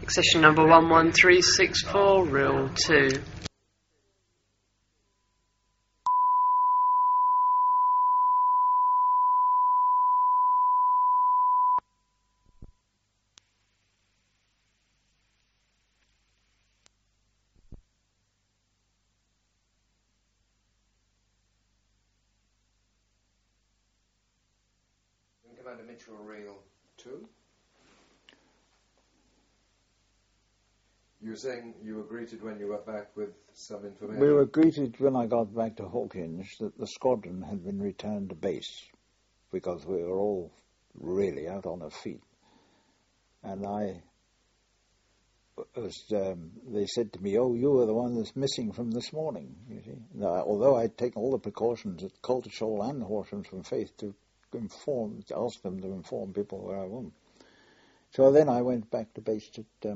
Session number 11364, reel 2. Commander Mitchell, reel 2. You were saying you were greeted when you got back with some information? We were greeted when I got back to Hawkinge that the squadron had been returned to base because we were all really out on our feet. And they said to me, "Oh, you were the one that's missing from this morning," you see. Now, although I'd taken all the precautions at Coltishall and Horshams from Faith to ask them to inform people where I was. So then I went back to base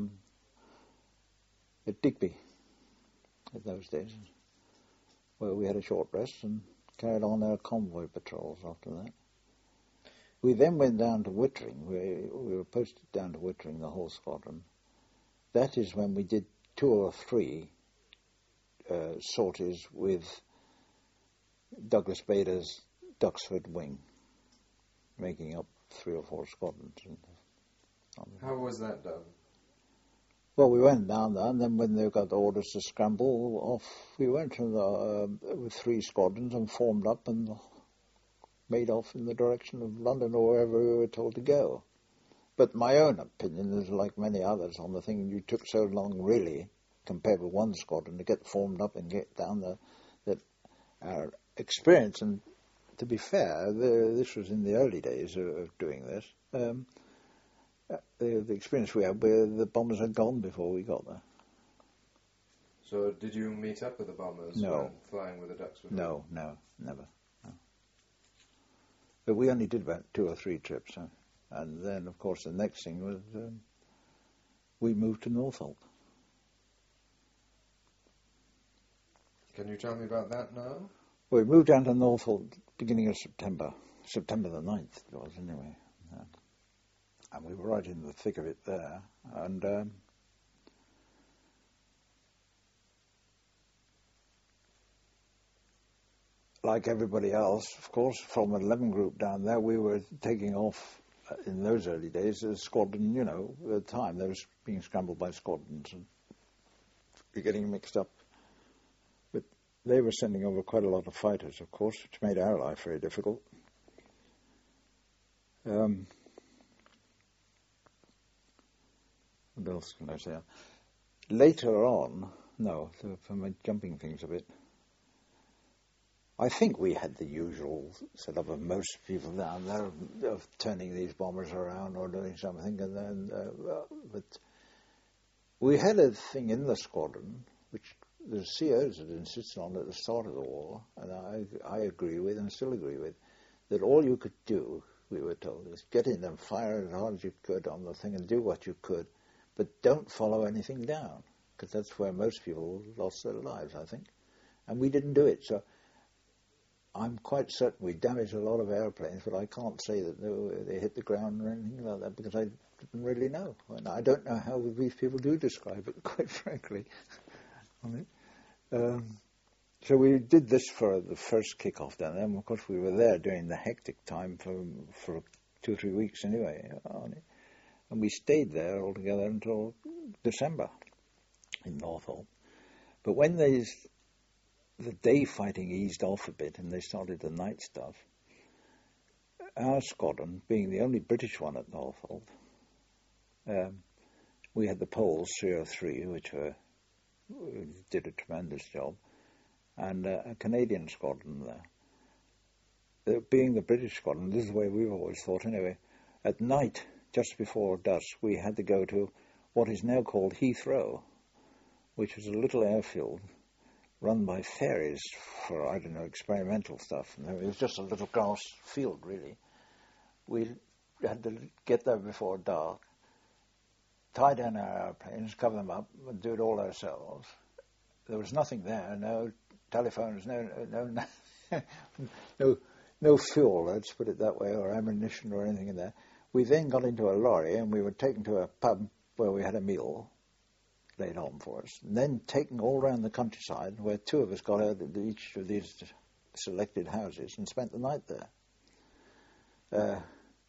at Digby in those days, where we had a short rest and carried on our convoy patrols after that. We then went down to Wittering. We were posted down to Wittering, the whole squadron. That is when we did 2 or 3 sorties with Douglas Bader's Duxford wing, making up 3 or 4 squadrons. How was that done? Well, we went down there, and then when they got the orders to scramble off, we went with 3 squadrons and formed up and made off in the direction of London or wherever we were told to go. But my own opinion is, like many others on the thing, you took so long, really, compared with one squadron, to get formed up and get down there, that our experience, and to be fair, this was in the early days of doing this, the experience we had where the bombers had gone before we got there. So did you meet up with the bombers? No. Flying with the Duxford? No, never. No. But we only did about 2 or 3 trips. And then, of course, the next thing was we moved to Norfolk. Can you tell me about that now? Well, we moved down to Norfolk beginning of September the 9th it was, anyway. And we were right in the thick of it there. And like everybody else, of course, from an 11 group down there, we were taking off in those early days as a squadron, at the time. They were being scrambled by squadrons and we're getting mixed up. But they were sending over quite a lot of fighters, of course, which made our life very difficult. What else can I say? Later on, from jumping things a bit, I think we had the usual setup of most people down there of turning these bombers around or doing something, and then, but we had a thing in the squadron which the COs had insisted on at the start of the war, and I agree with and still agree with, that all you could do, we were told, is get in and fire as hard as you could on the thing and do what you could, but don't follow anything down, because that's where most people lost their lives, I think. And we didn't do it, so I'm quite certain we damaged a lot of airplanes, but I can't say that they hit the ground or anything like that, because I didn't really know. And I don't know how these people do describe it, quite frankly. So we did this for the first kick-off down there, and of course we were there during the hectic time for 2 or 3 weeks anyway. And we stayed there altogether until December in Norfolk. But when the day fighting eased off a bit and they started the night stuff, our squadron, being the only British one at Norfolk, we had the Poles 303, which did a tremendous job, and a Canadian squadron there. Being the British squadron, this is the way we've always thought anyway, at night, just before dusk, we had to go to what is now called Heathrow, which was a little airfield run by ferries for, experimental stuff. And it was just a little grass field, really. We had to get there before dark, tie down our airplanes, cover them up, and do it all ourselves. There was nothing there, no telephones, no fuel, let's put it that way, or ammunition or anything in there. We then got into a lorry and we were taken to a pub where we had a meal laid on for us, and then taken all around the countryside, where two of us got out of each of these selected houses and spent the night there.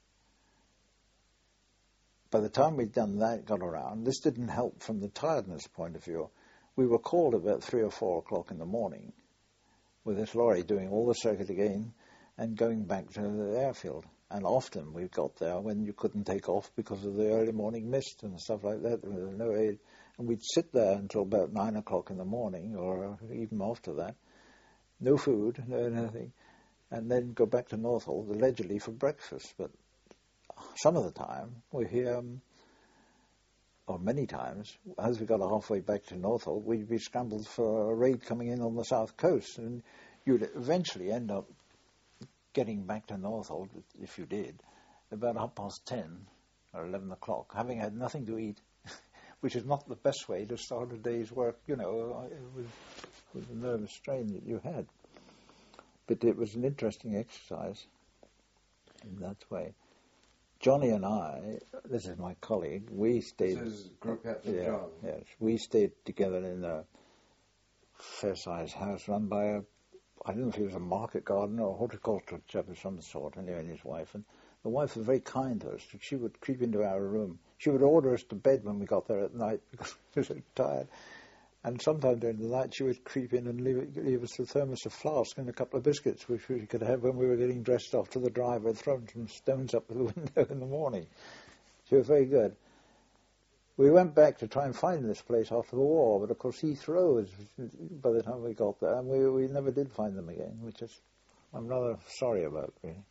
By the time we'd done that, got around, this didn't help from the tiredness point of view. We were called about 3 or 4 o'clock in the morning with this lorry doing all the circuit again and going back to the airfield. And often we got there when you couldn't take off because of the early morning mist and stuff like that. There was no aid. And we'd sit there until about 9 o'clock in the morning, or even after that. No food, no nothing. And then go back to Northolt allegedly for breakfast. But some of the time we hear, or many times, as we got halfway back to Northolt, we'd be scrambled for a raid coming in on the south coast. And you'd eventually end up getting back to Northolt, if you did, about 10:30 or 11 o'clock, having had nothing to eat, which is not the best way to start a day's work, with the nervous strain that you had. But it was an interesting exercise in that way. Johnny and I, this is my colleague, we stayed... This is Group Captain John. Yes, we stayed together in a fair-sized house run by I don't know if he was a market gardener or horticultural chap of some sort, anyway, and his wife. And the wife was very kind to us. She would creep into our room. She would order us to bed when we got there at night because we were so tired. And sometime during the night she would creep in and leave us a thermos of flask and a couple of biscuits, which we could have when we were getting dressed off to the drive or throwing some stones up the window in the morning. She was very good. We went back to try and find this place after the war, but of course Heathrow was by the time we got there, and we never did find them again, which is I'm rather sorry about, really.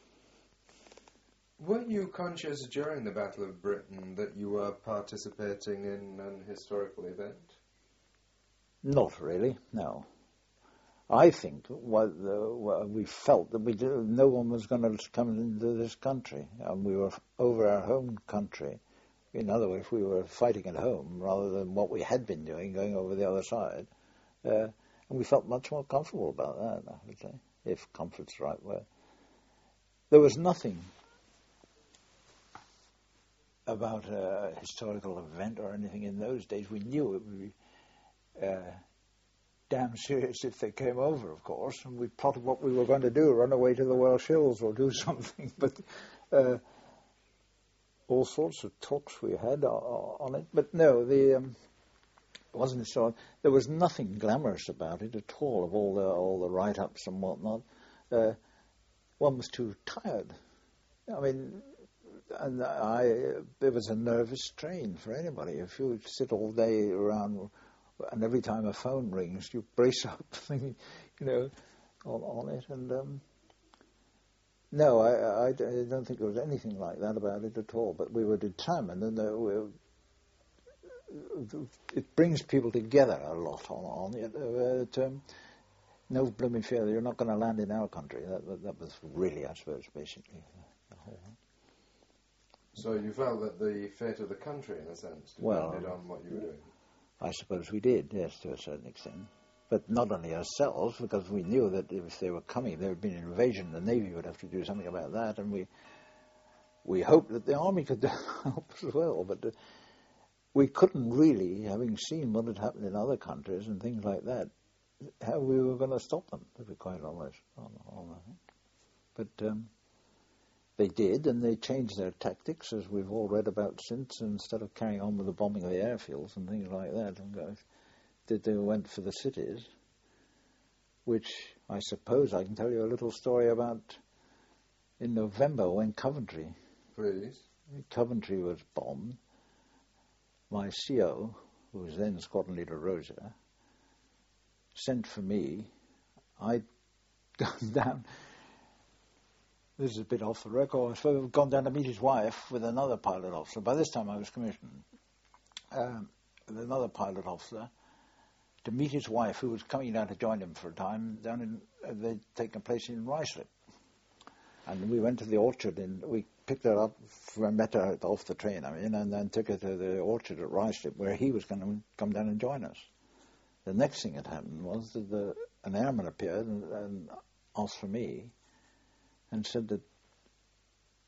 Were you conscious during the Battle of Britain that you were participating in an historical event? Not really, no. I think we felt that no one was going to come into this country, and we were over our home country. In other words, we were fighting at home rather than what we had been doing, going over the other side. And we felt much more comfortable about that, I would say, if comfort's the right word. There was nothing about a historical event or anything in those days. We knew it would be damn serious if they came over, of course, and we plotted what we were going to do, run away to the Welsh Hills or do something. But all sorts of talks we had on it. But no, it wasn't so. There was nothing glamorous about it at all, of all the write-ups and whatnot. One was too tired. I mean, and it was a nervous strain for anybody. If you sit all day around, and every time a phone rings, you brace up, thinking, on it. And no, I don't think there was anything like that about it at all. But we were determined, and it brings people together a lot on it. No blooming fear that you're not going to land in our country. That was really, I suppose, basically the whole thing. So you felt that the fate of the country, in a sense, depended on what you were doing? I suppose we did, yes, to a certain extent. But not only ourselves, because we knew that if they were coming, there would be an invasion, the Navy would have to do something about that, and we hoped that the Army could help as well. But we couldn't really, having seen what had happened in other countries and things like that, how we were going to stop them, to be quite honest. But they did, and they changed their tactics, as we've all read about since. Instead of carrying on with the bombing of the airfields and things like that, they went for the cities, which I suppose I can tell you a little story about in November when Coventry. Please. Coventry was bombed. My CO, who was then Squadron Leader Rosa, sent for me. I'd gone down. This is a bit off the record. I suppose I'd gone down to meet his wife with another pilot officer. By this time I was commissioned. With another pilot officer to meet his wife, who was coming down to join him for a time. They'd taken place in Ruislip. And we went to the orchard, and we picked her up, met her off the train, and then took her to the orchard at Ruislip, where he was going to come down and join us. The next thing that happened was that an airman appeared and asked for me, and said that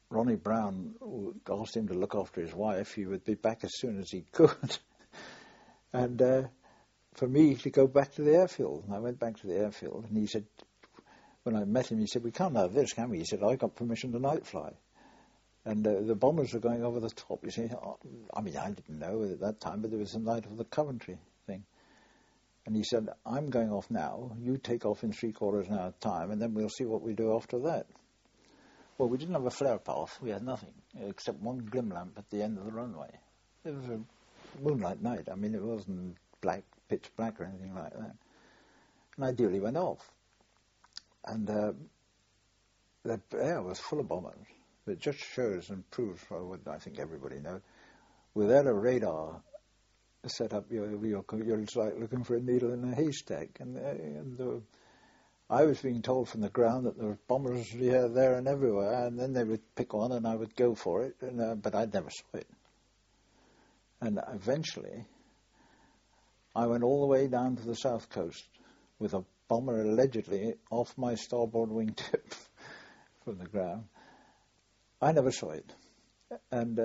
Ronnie Brown asked him to look after his wife. He would be back as soon as he could. And for me to go back to the airfield. And I went back to the airfield, and he said, when I met him, he said, "We can't have this, can we?" He said, "I got permission to night fly." And the bombers were going over the top, you see. I mean, I didn't know at that time, but there was the night of the Coventry thing. And he said, "I'm going off now. You take off in 3/4 an hour time, and then we'll see what we do after that." Well, we didn't have a flare path. We had nothing, except one glim lamp at the end of the runway. It was a moonlight night. I mean, it wasn't black, pitch black or anything like that. And I duly went off. And the air was full of bombers. It just shows and proves what I think everybody knows. Without a radar set up, you're like looking for a needle in a haystack. And I was being told from the ground that there were bombers here, there, and everywhere, and then they would pick one, and I would go for it, but I never saw it. And eventually, I went all the way down to the south coast with a bomber allegedly off my starboard wingtip from the ground. I never saw it. And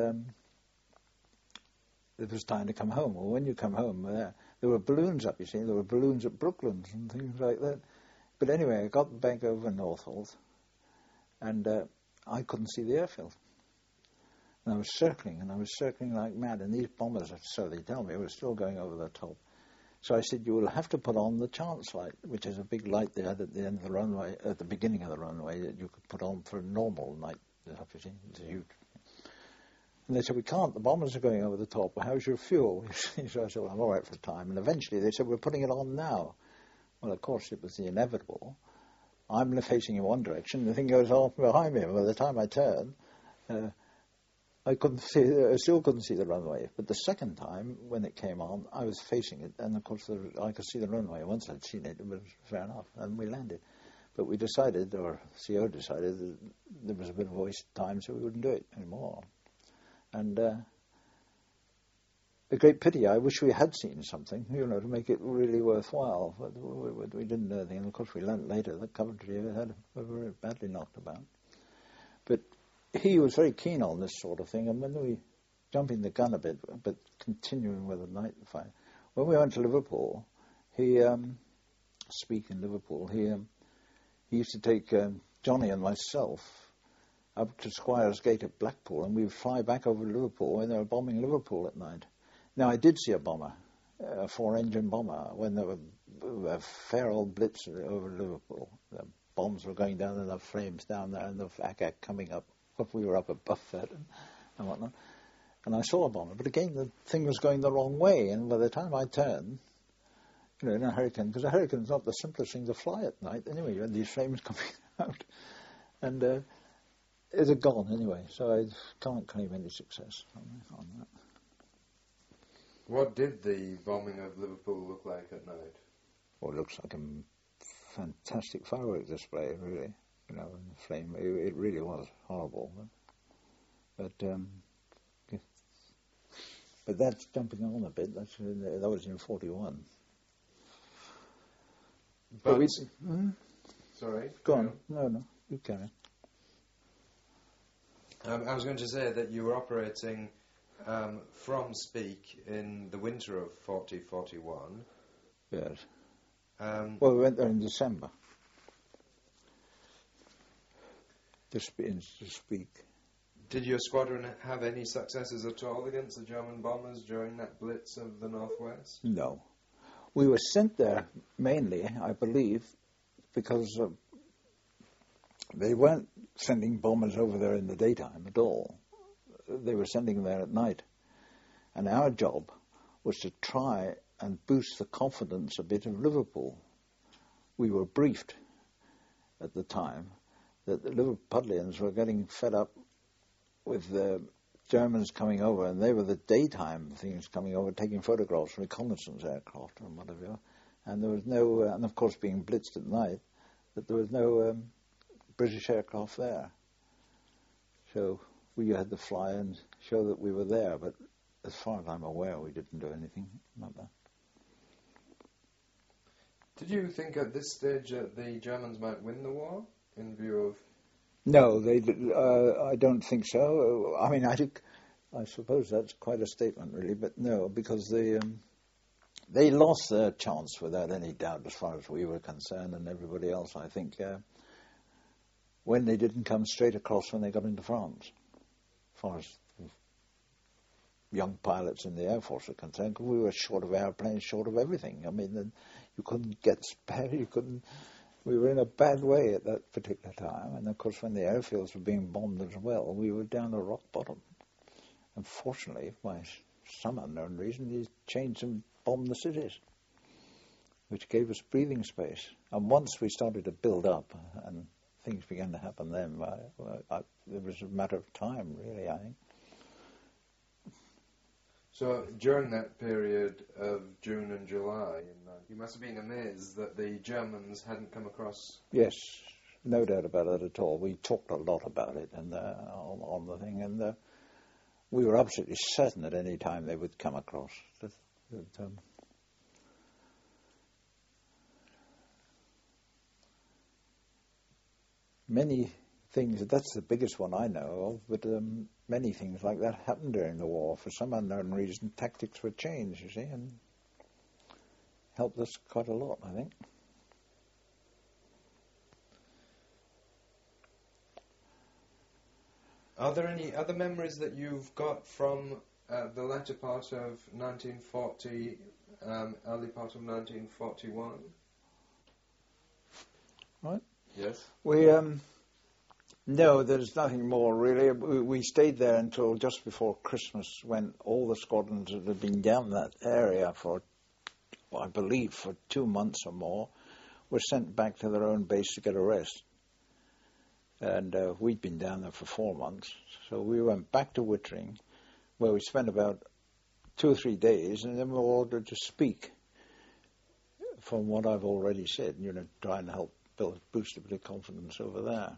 it was time to come home. Well, when you come home, there were balloons up, you see. There were balloons at Brooklands and things like that. But anyway, I got back over Northolt, and I couldn't see the airfield. And I was circling like mad, and these bombers, so they tell me, were still going over the top. So I said, "You will have to put on the chance light," which is a big light they had at the end of the runway, at the beginning of the runway, that you could put on for a normal night. It's huge. And they said, "We can't, the bombers are going over the top. How's your fuel?" So I said, "Well, I'm all right for time." And eventually they said, "We're putting it on now." Well, of course, it was the inevitable. I'm facing in one direction, the thing goes off behind me. And by the time I turned, I still couldn't see the runway. But the second time, when it came on, I was facing it, and of course I could see the runway. Once I'd seen it, it was fair enough, and we landed. But we decided, or CO decided, that there was a bit of a waste of time, so we wouldn't do it anymore. And a great pity. I wish we had seen something, to make it really worthwhile. But we didn't know anything. And of course, we learned later that Coventry were very badly knocked about. But he was very keen on this sort of thing. And when we jumping the gun a bit, but continuing with the night fire, when we went to Liverpool, he used to take Johnny and myself up to Squires Gate at Blackpool, and we would fly back over Liverpool when they were bombing Liverpool at night. Now, I did see a bomber, a 4-engine bomber, when there were a fair old blitz over Liverpool. The bombs were going down and the flames down there, and the FACAC coming up. We were up above that and whatnot. And I saw a bomber, but again, the thing was going the wrong way, and by the time I turned, in a Hurricane, because a Hurricane's not the simplest thing to fly at night, anyway, you had these flames coming out, and it had gone anyway, so I can't claim any success on that. What did the bombing of Liverpool look like at night? Well, it looks like a fantastic firework display, really. And the flame. It really was horrible. But that's jumping on a bit. That was in 41. But sorry. Go on. No. You carry on. I was going to say that you were operating from Speke in the winter of 40-41. Yes. Well, we went there in December. To speak. Did your squadron have any successes at all against the German bombers during that blitz of the northwest? No. We were sent there mainly, I believe, because they weren't sending bombers over there in the daytime at all. They were sending them there at night. And our job was to try and boost the confidence a bit of Liverpool. We were briefed at the time that the Liverpudlians were getting fed up with the Germans coming over, and they were the daytime things coming over, taking photographs from reconnaissance aircraft and whatever. And there was no, and of course being blitzed at night, that there was no British aircraft there. So we had to fly and show that we were there, but as far as I'm aware, we didn't do anything like that. Did you think at this stage that the Germans might win the war, in view of No, they. I don't think so. I mean, I suppose that's quite a statement, really. But no, because they lost their chance without any doubt, as far as we were concerned, and everybody else. I think when they didn't come straight across when they got into France, as far as young pilots in the Air Force are concerned, 'cause we were short of airplanes, short of everything. I mean, you couldn't get spare. You couldn't. We were in a bad way at that particular time, and of course when the airfields were being bombed as well, we were down to rock bottom. Unfortunately, by some unknown reason, they changed and bombed the cities, which gave us breathing space. And once we started to build up, and things began to happen then, it was a matter of time, really, I think. So during that period of June and July, you must have been amazed that the Germans hadn't come across. Yes, no doubt about it at all. We talked a lot about it and on the thing, and we were absolutely certain at any time they would come across. Many things, that's the biggest one I know of, but many things like that happened during the war. For some unknown reason, tactics were changed, you see, and helped us quite a lot, I think. Are there any other memories that you've got from the latter part of 1940, early part of 1941? Right. Yes. No, there's nothing more really. We stayed there until just before Christmas, when all the squadrons that had been down that area for, I believe, for 2 months or more, were sent back to their own base to get a rest. And we'd been down there for 4 months, so we went back to Wittering, where we spent about 2 or 3 days, and then we were ordered to speak. From what I've already said, try and help boost a bit of confidence over there.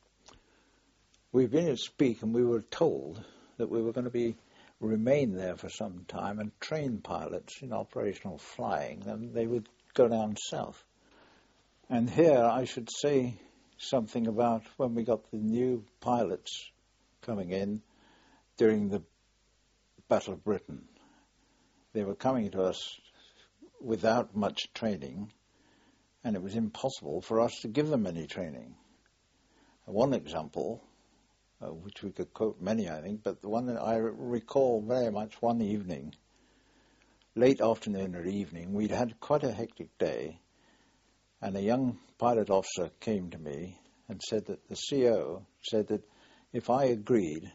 We've been at Speak, and we were told that we were going to remain there for some time and train pilots in operational flying, and they would go down south. And here I should say something about when we got the new pilots coming in during the Battle of Britain. They were coming to us without much training, and it was impossible for us to give them any training. One example, which we could quote many, I think, but the one that I recall very much, one evening, late afternoon or evening, we'd had quite a hectic day, and a young pilot officer came to me and said that the CO said that if I agreed,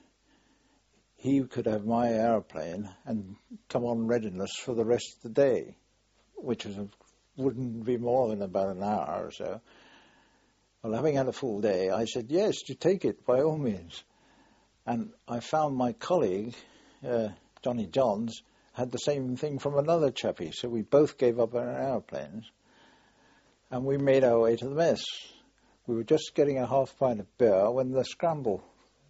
he could have my airplane and come on readiness for the rest of the day, which wouldn't be more than about an hour or so. Well, having had a full day, I said, yes, you take it, by all means. And I found my colleague, Johnny Johns, had the same thing from another chappie, so we both gave up our airplanes, and we made our way to the mess. We were just getting a half pint of beer when the scramble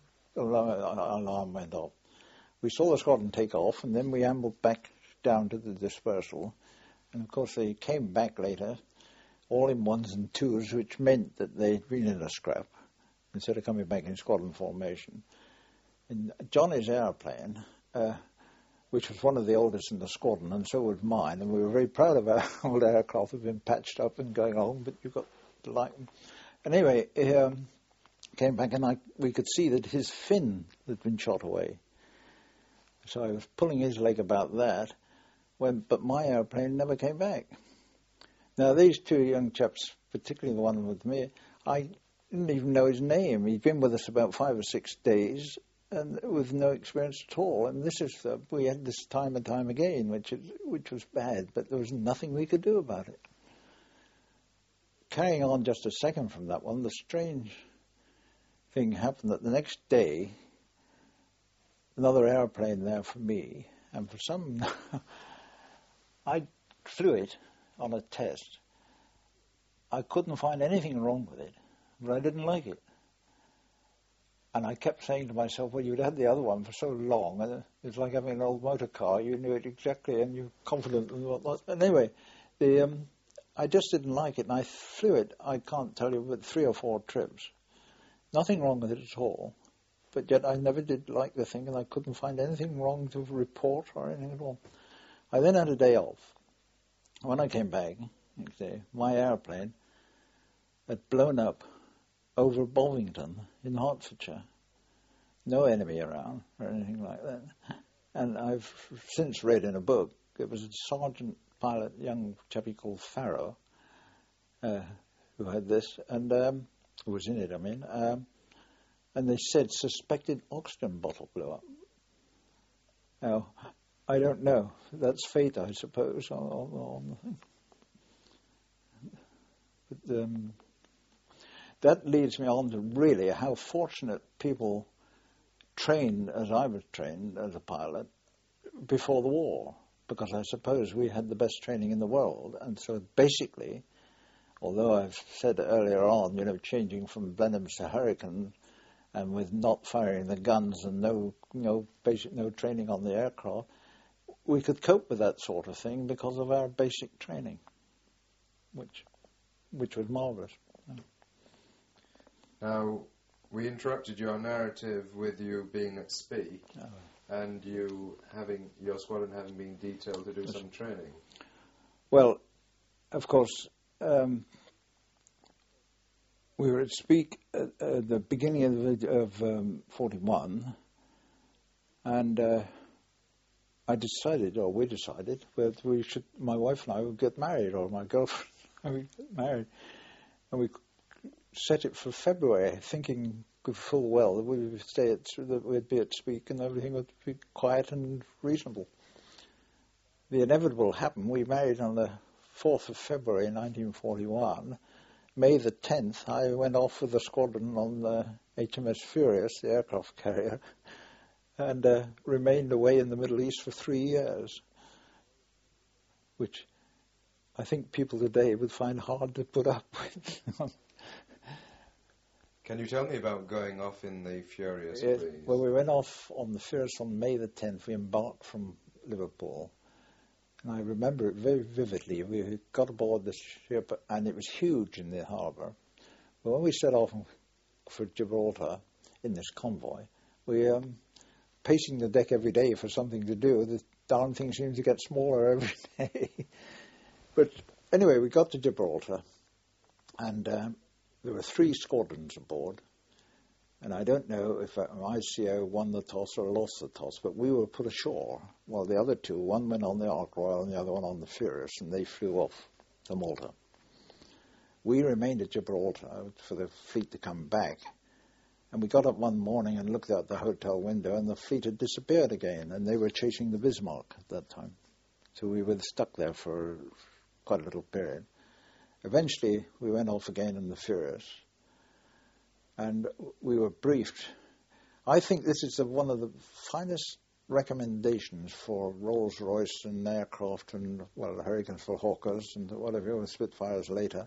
alarm went off. We saw the squadron take off, and then we ambled back down to the dispersal, and of course they came back later, all in ones and twos, which meant that they'd been in a scrap instead of coming back in squadron formation. And Johnny's airplane, which was one of the oldest in the squadron, and so was mine, and we were very proud of our old aircraft. Had been patched up and going on, but you've got to like them. And anyway, he came back, and we could see that his fin had been shot away. So I was pulling his leg about that, but my airplane never came back. Now, these two young chaps, particularly the one with me, I didn't even know his name. He'd been with us about 5 or 6 days, and with no experience at all. And we had this time and time again, which was bad, but there was nothing we could do about it. Carrying on just a second from that one, the strange thing happened that the next day, another airplane there for me, and for some, I flew it on a test. I couldn't find anything wrong with it, but I didn't like it. And I kept saying to myself, well, you'd had the other one for so long, and it's like having an old motor car. You knew it exactly, and you're confident and whatnot. And anyway, I just didn't like it, and I flew it, I can't tell you, but 3 or 4 trips. Nothing wrong with it at all. But yet I never did like the thing, and I couldn't find anything wrong to report or anything at all. I then had a day off. When I came back next day, my airplane had blown up over Bovington in Hertfordshire. No enemy around or anything like that. And I've since read in a book, it was a sergeant pilot, young chappie called Farrow, who had this, and who was in it, I mean, and they said suspected oxygen bottle blew up. Now, I don't know. That's fate, I suppose, on the thing. But, that leads me on to really how fortunate people trained as I was trained as a pilot before the war, because I suppose we had the best training in the world. And so basically, although I've said earlier on, changing from Blenheims to Hurricanes and with not firing the guns and no training on the aircraft, we could cope with that sort of thing because of our basic training, which was marvellous. Now, we interrupted your narrative with you being at Spee and you having your squadron having been detailed to do some training. Well, of course, we were at Spee at the beginning of 41, and we decided that my wife and I would get married, or my girlfriend would get married, and we set it for February, thinking full well that we would we'd be at Spee and everything would be quiet and reasonable. The inevitable happened. We married on the 4th of February 1941. May the 10th, I went off with the squadron on the HMS Furious, the aircraft carrier, and remained away in the Middle East for 3 years, which I think people today would find hard to put up with. Can you tell me about going off in the Furious, please? Well, we went off on the Furious on May the 10th. We embarked from Liverpool. And I remember it very vividly. We got aboard the ship, and it was huge in the harbour. But when we set off for Gibraltar in this convoy, we pacing the deck every day for something to do. The darn thing seems to get smaller every day. But anyway, we got to Gibraltar, and there were 3 squadrons aboard, and I don't know if ICO won the toss or lost the toss, but we were put ashore, while the other 2, one went on the Ark Royal and the other one on the Furious, and they flew off to Malta. We remained at Gibraltar for the fleet to come back, and we got up one morning and looked out the hotel window, and the fleet had disappeared again, and they were chasing the Bismarck at that time. So we were stuck there for quite a little period. Eventually, we went off again in the Furious, and we were briefed. I think this is one of the finest recommendations for Rolls-Royce and aircraft and, Hurricanes for Hawkers and whatever, Spitfires later,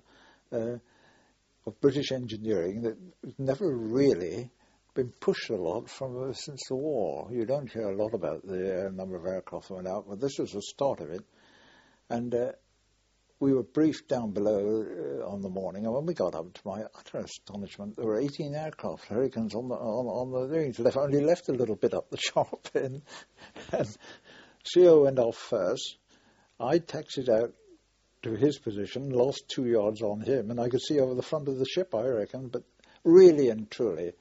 of British engineering that has never really been pushed a lot since the war. You don't hear a lot about the number of aircraft that went out, but this was the start of it. And we were briefed down below on the morning, and when we got up, to my utter astonishment, there were 18 aircraft, Hurricanes on the things. Only left a little bit up the sharp end. And CO went off first. I taxied out to his position, lost 2 yards on him, and I could see over the front of the ship, I reckon. But really and truly,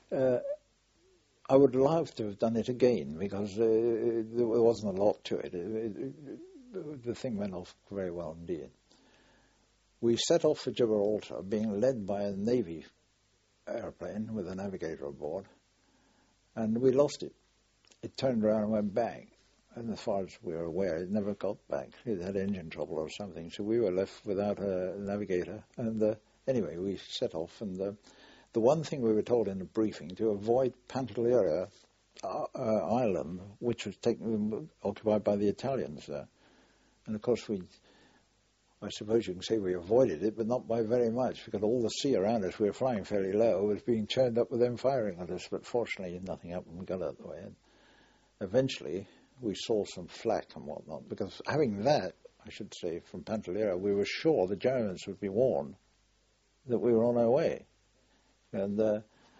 I would love to have done it again, because there wasn't a lot to it. The thing went off very well indeed. We set off for Gibraltar, being led by a Navy airplane with a navigator aboard, and we lost it. It turned around and went back, and as far as we were aware, it never got back. It had engine trouble or something, so we were left without a navigator. And anyway, we set off, and the one thing we were told in the briefing, to avoid Pantelleria Island, which was occupied by the Italians there. And of course, I suppose you can say we avoided it, but not by very much, because all the sea around us, we were flying fairly low, was being churned up with them firing at us, but fortunately nothing happened. We got out of the way. And eventually, we saw some flak and whatnot, because having that, I should say, from Pantelleria, we were sure the Germans would be warned that we were on our way. And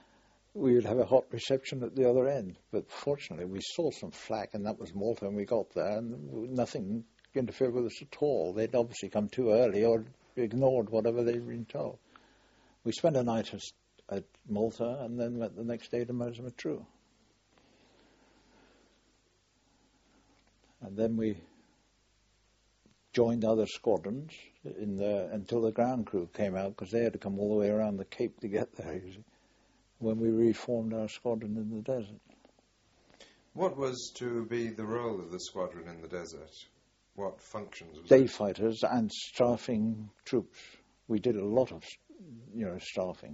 we would have a hot reception at the other end. But fortunately, we saw some flak, and that was Malta, and we got there, and nothing interfered with us at all. They'd obviously come too early or ignored whatever they'd been told. We spent a night at Malta, and then went the next day to Merzimatru. And then we joined other squadrons until the ground crew came out, because they had to come all the way around the Cape to get there, you see, when we reformed our squadron in the desert. What was to be the role of the squadron in the desert? What functions? Day fighters and staffing troops. We did a lot of, staffing.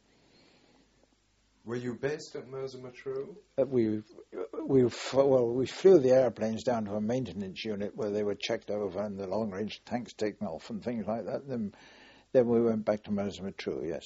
Were you based at Merzimatru? We flew the airplanes down to a maintenance unit where they were checked over and the long-range tanks taken off and things like that. Then we went back to Merzimatru, yes.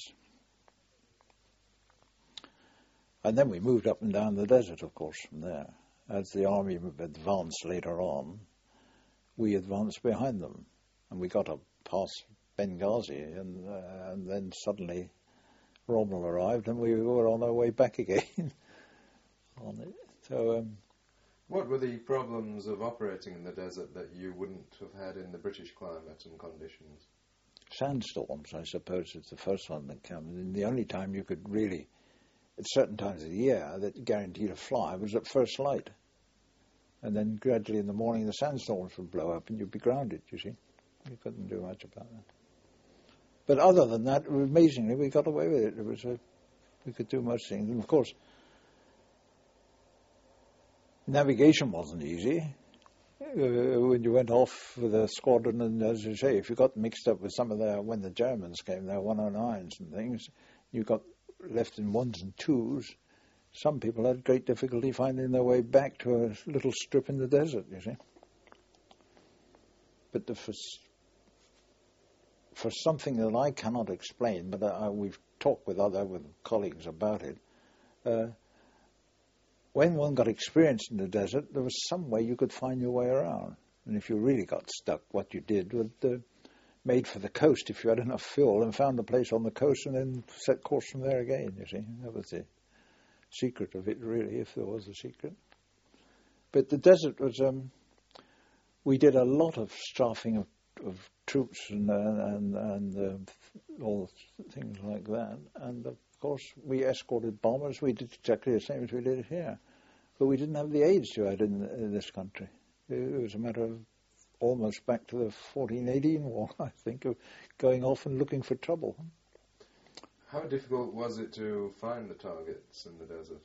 And then we moved up and down the desert, of course, from there. As the army advanced later on, we advanced behind them. And we got up past Benghazi, and then suddenly Rommel arrived, and we were on our way back again on it. So, what were the problems of operating in the desert that you wouldn't have had in the British climate and conditions? Sandstorms, I suppose, is the first one that comes. And the only time you could really, at certain times of the year, that guaranteed a fly was at first light. And then gradually in the morning the sandstorms would blow up and you'd be grounded, you see. You couldn't do much about that. But other than that, amazingly, we got away with it. We could do most things. And of course, navigation wasn't easy. When you went off with a squadron, and as you say, if you got mixed up with some of when the Germans came, their 109s and things, you got left in ones and twos. Some people had great difficulty finding their way back to a little strip in the desert, you see. But for something that I cannot explain, but we've talked with colleagues about it, when one got experience in the desert, there was some way you could find your way around. And if you really got stuck, what you did was made for the coast if you had enough fuel and found a place on the coast and then set course from there again, you see. That was the secret of it, really, if there was a secret. But the desert was... we did a lot of staffing of troops and all things like that. And, of course, we escorted bombers. We did exactly the same as we did here. But we didn't have the aids you had in this country. It was a matter of almost back to the 1418 war, I think, of going off and looking for trouble. How difficult was it to find the targets in the desert?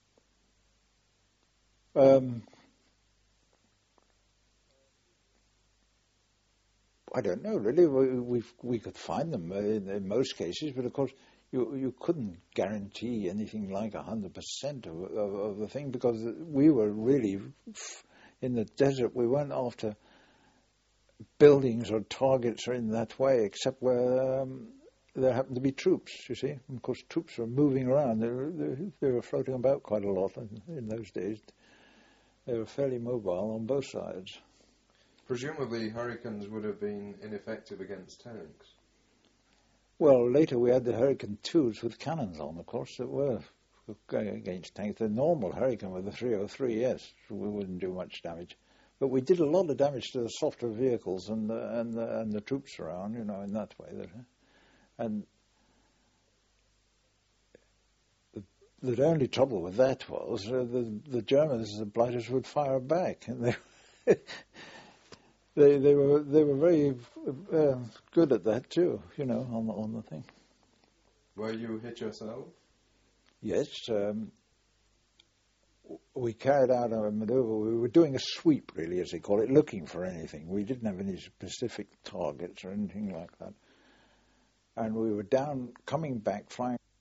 I don't know, really. We could find them in most cases, but of course you couldn't guarantee anything like 100% of the thing, because we were really in the desert. We weren't after buildings or targets or in that way, except where there happened to be troops, you see. And of course, troops were moving around. They were floating about quite a lot in those days. They were fairly mobile on both sides. Presumably, Hurricanes would have been ineffective against tanks. Well, later we had the Hurricane 2s with cannons on, of course, that were going against tanks. The normal Hurricane with the 303, yes, we wouldn't do much damage. But we did a lot of damage to the softer vehicles and the troops around, in that way. And the only trouble with that was the Germans, the blighters, would fire back, and they were very good at that too, on the thing. Were you hit yourself? Yes. We carried out our maneuver. We were doing a sweep, really, as they call it, looking for anything. We didn't have any specific targets or anything like that. And we were coming back, flying